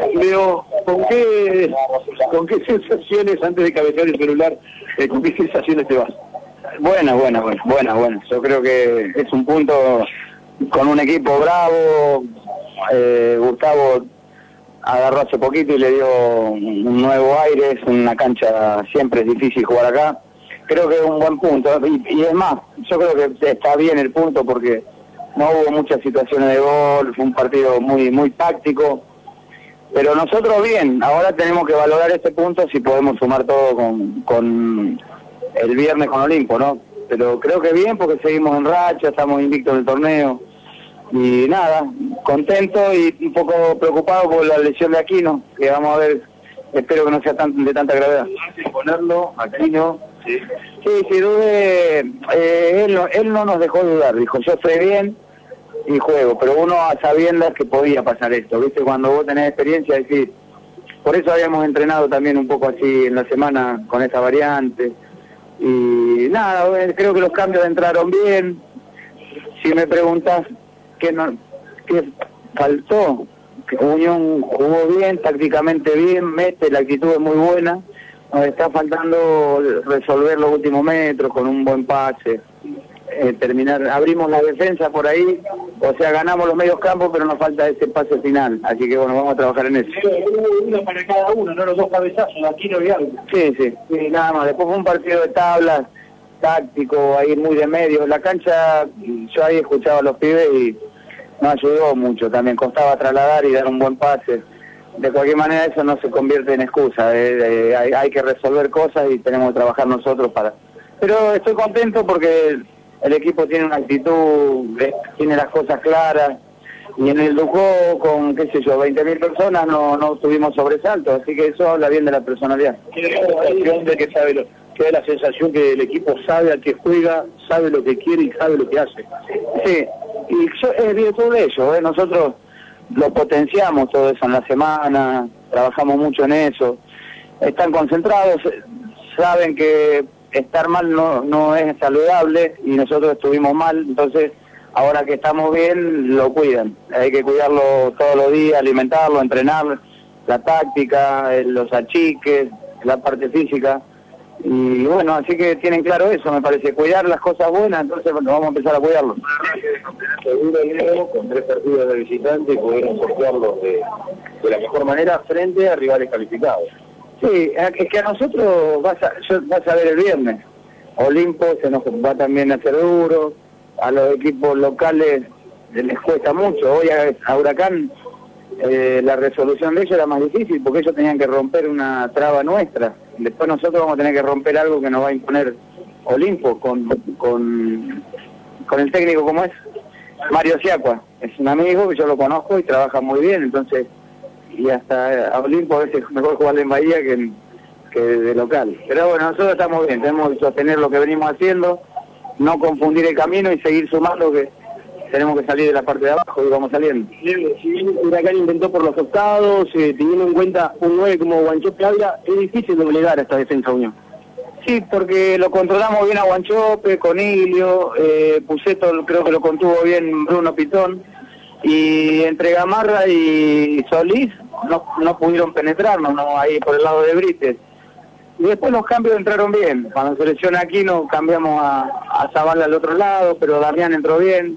Leo, ¿con qué sensaciones, antes de cabecear el celular, con qué sensaciones te vas? Buena. Yo creo que es un punto con un equipo bravo. Gustavo agarró hace poquito y le dio un nuevo aire. Es una cancha, siempre es difícil jugar acá. Creo que es un buen punto. Y es más, yo creo que está bien el punto porque no hubo muchas situaciones de gol. Fue un partido muy táctico. Pero nosotros bien, ahora tenemos que valorar este punto si podemos sumar todo con el viernes con Olimpo, ¿no? Pero creo que bien porque seguimos en racha, estamos invictos en el torneo. Y nada, contento y un poco preocupado por la lesión de Aquino, que vamos a ver, espero que no sea de tanta gravedad. Antes de ponerlo, Aquino, sí. Sí, dudé, él no nos dejó dudar, dijo, yo estoy bien y juego, pero uno a sabiendas que podía pasar esto, ¿viste? Cuando vos tenés experiencia, decir, por eso habíamos entrenado también un poco así en la semana con esta variante. Y nada, creo que los cambios entraron bien. Si me preguntás qué faltó, que Unión jugó bien, tácticamente bien, la actitud es muy buena. Nos está faltando resolver los últimos metros con un buen pase. Abrimos la defensa por ahí, o sea, ganamos los medios campos, pero nos falta ese pase final, así que bueno, vamos a trabajar en eso. Uno para cada uno, no los dos cabezazos, Aquino y algo. Sí, nada más, después fue un partido de tablas, táctico, ahí muy de medio, la cancha, yo ahí escuchaba a los pibes y nos ayudó mucho, también costaba trasladar y dar un buen pase. De cualquier manera eso no se convierte en excusa, hay que resolver cosas y tenemos que trabajar nosotros para... Pero estoy contento porque el equipo tiene una actitud, tiene las cosas claras, y en el Ducó con, 20.000 personas no tuvimos sobresaltos, así que eso habla bien de la personalidad. Queda la sensación que el equipo sabe a qué juega, sabe lo que quiere y sabe lo que hace. Sí, y es virtud de ello, nosotros lo potenciamos todo eso en la semana, trabajamos mucho en eso, están concentrados, saben que estar mal no es saludable y nosotros estuvimos mal, entonces ahora que estamos bien lo cuidan, hay que cuidarlo todos los días, alimentarlo, entrenarlo, la táctica, los achiques, la parte física, y bueno, así que tienen claro eso, me parece, cuidar las cosas buenas, entonces bueno, vamos a empezar a cuidarlo. Seguro, con 3 partidos de visitante pudieron sortearlos de la mejor manera frente a rivales calificados. Sí, es que a nosotros vas a ver el viernes. Olimpo se nos va también a hacer duro, a los equipos locales les cuesta mucho. Hoy a Huracán la resolución de ellos era más difícil porque ellos tenían que romper una traba nuestra. Después nosotros vamos a tener que romper algo que nos va a imponer Olimpo con el técnico como es Mario Siacua. Es un amigo que yo lo conozco y trabaja muy bien, entonces... y hasta a Olimpo a veces mejor jugar en Bahía que de local. Pero bueno, nosotros estamos bien, tenemos que sostener lo que venimos haciendo, no confundir el camino y seguir sumando, que tenemos que salir de la parte de abajo y vamos saliendo. Si bien Huracán intentó por los costados, teniendo en cuenta un 9 como Guanchope Ávila, es difícil doblegar a esta defensa Unión. Sí, porque lo controlamos bien a Guanchope, Conilio, Puceto creo que lo contuvo bien Bruno Pitón, y entre Gamarra y Solís no pudieron penetrarnos, ahí por el lado de Brites. Y después los cambios entraron bien. Cuando se lesiona Aquino cambiamos a Zavala al otro lado, pero Damián entró bien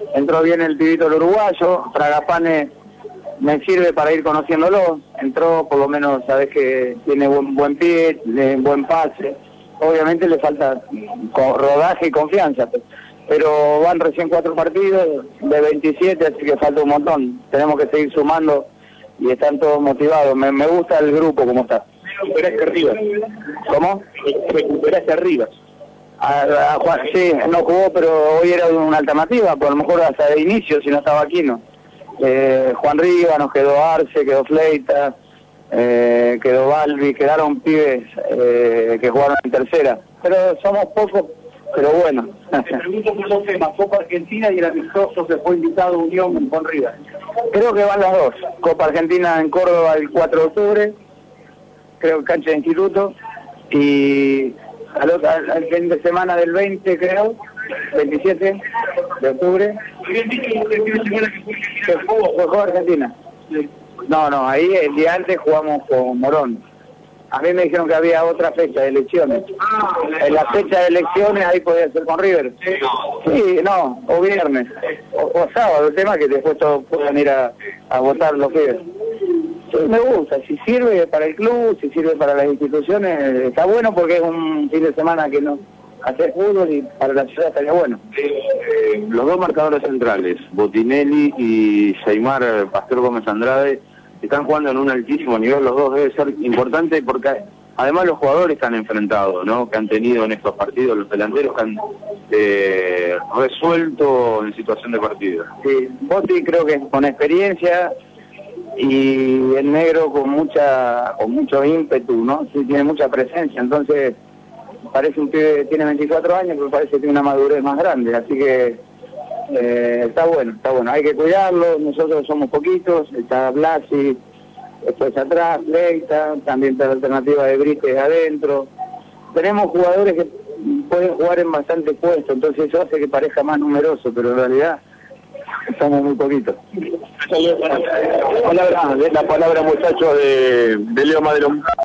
el pibito el uruguayo, Fragapane me sirve para ir conociéndolo, entró, por lo menos sabés que tiene buen pie, buen pase, obviamente le falta rodaje y confianza, pero van recién 4 partidos de 27, así que falta un montón, tenemos que seguir sumando y están todos motivados, me gusta el grupo como está. Recuperaste arriba. ¿Cómo? Recuperaste arriba. A Juan, sí, no jugó, pero hoy era una alternativa, por lo mejor hasta de inicio, si no estaba Aquino. Juan Riva, nos quedó Arce, quedó Fleita, quedó Balbi, quedaron pibes que jugaron en tercera. Pero somos pocos, pero bueno. Te pregunto por dos temas, Copa Argentina y el amistoso que fue invitado Unión con Riva. Creo que van las dos. Copa Argentina en Córdoba el 4 de octubre, creo que cancha de instituto, y al fin de semana del 20, creo, 27 de octubre. Bien dicho, el fin de semana que fue Argentina. Sí. No, ahí el día antes jugamos con Morón. A mí me dijeron que había otra fecha de elecciones. En la fecha de elecciones ahí podía ser con River. Sí, no, o viernes, o sábado, el tema es que después todos puedan ir a votar los pibes. Sí, me gusta, si sirve para el club, si sirve para las instituciones, está bueno porque es un fin de semana que no hace fútbol y para la ciudad estaría bueno. Los dos marcadores centrales, Botinelli y Seymar Pastor Gómez Andrade, están jugando en un altísimo nivel, los dos. Debe ser importante porque además los jugadores que han enfrentado, ¿no?, que han tenido en estos partidos, los delanteros que han resuelto en situación de partido. Sí, Boti creo que con experiencia y el negro con mucho ímpetu, ¿no? Sí, tiene mucha presencia, entonces parece un pibe, tiene 24 años, pero parece que tiene una madurez más grande, así que está bueno, hay que cuidarlo, nosotros somos poquitos, está Blasi, después atrás, Leita, también está la alternativa de Brites adentro, tenemos jugadores que pueden jugar en bastantes puestos, entonces eso hace que parezca más numeroso, pero en realidad somos muy poquitos. La palabra, muchachos, de Leo Madero.